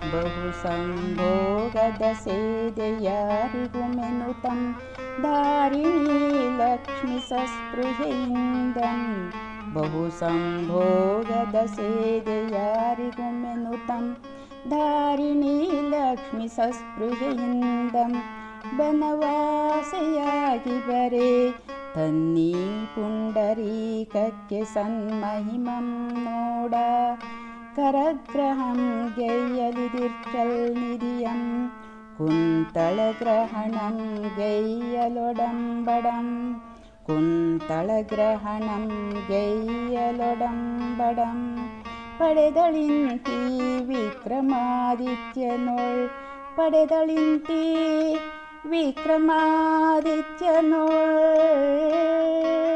ಬಹು ಸಂಭೋಗದ ಸೇದೆಯಾರಿಗೂ ಮೆನುತಂ ಧಾರಿಣೀ ಲಕ್ಷ್ಮಿ ಸಸ್ಪೃಹೆಯಿಂದಂ ಬಹು ಸಂಭೋಗದ ಸೇದೆಯಾರಿಗೂ ಮೆನುತಂ ಧಾರಿಣೀ ಲಕ್ಷ್ಮಿ ಸಸ್ಪೃಹೆಯಿಂದಂ ಬನವಾಸೆಯಾಗಿ ಬರೆ ತನ್ನೀ ಪುಂಡರೀಕಕ್ಕೆ ಸನ್ಮಹಿಮಂ ನೋಡ ಕರಗ್ರಹಂ ಗೈಯಲಿದಿರ್ಚಲ್ ನಿಧಿಯಂ ಕುಂತಳಗ್ರಹಣಂ ಗೈಯಲೊಡಂಬಡಂ ಕುಂತಳಗ್ರಹಣಂ ಗೈಯಲೊಡಂಬಡಂ ಪಡೆದಳಿಂತೀ ವಿಕ್ರಮಾದಿತ್ಯನೊಳ್ ಪಡೆದಳಿಂತೀ ವಿಕ್ರಮಾದಿತ್ಯನೊಳ್